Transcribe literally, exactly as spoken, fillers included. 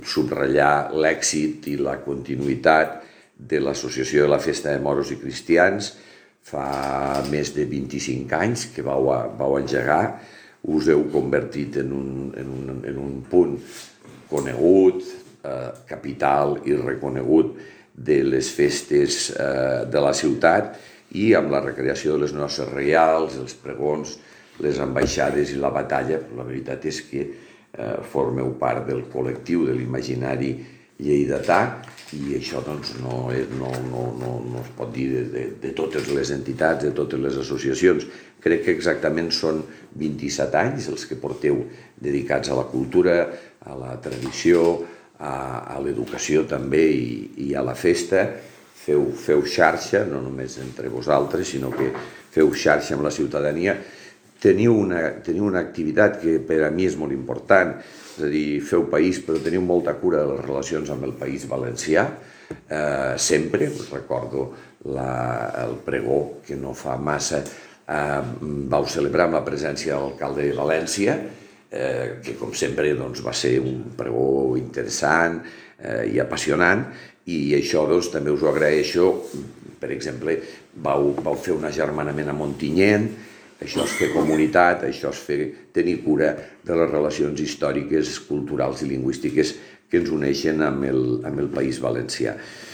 subratllar l'èxit i la continuïtat de l'Associació de la Festa de Moros i Cristians. Fa més de vint-i-cinc anys que vau, vau engegar, us heu convertit en un, en un, en un punt conegut, eh, capital i reconegut de les festes eh, de la ciutat, i amb la recreació de les noces reials, els pregons, les ambaixades i la batalla. La veritat és que eh, formeu part del col·lectiu de l'imaginari lleidatà, i això doncs, no, no, no, no, no es pot dir de, de, de totes les entitats, de totes les associacions. Crec que exactament són vint-i-set anys els que porteu dedicats a la cultura, a la tradició, a, a l'educació també i, i a la festa. Feu, feu xarxa, no només entre vosaltres, sinó que feu xarxa amb la ciutadania. Teniu una, teniu una activitat que per a mi és molt important, és a dir, feu país, però teniu molta cura de les relacions amb el País Valencià. Eh, sempre, us recordo la, el pregó que no fa massa eh, vau celebrar amb la presència de l'alcalde de València, eh, que com sempre doncs, va ser un pregó interessant eh, i apassionant, i això doncs, també us ho agraeixo. Per exemple, vau, vau fer un agermanament a Montinyent. Això és fer comunitat, això és fer, tenir cura de les relacions històriques, culturals i lingüístiques que ens uneixen amb el, amb el País Valencià.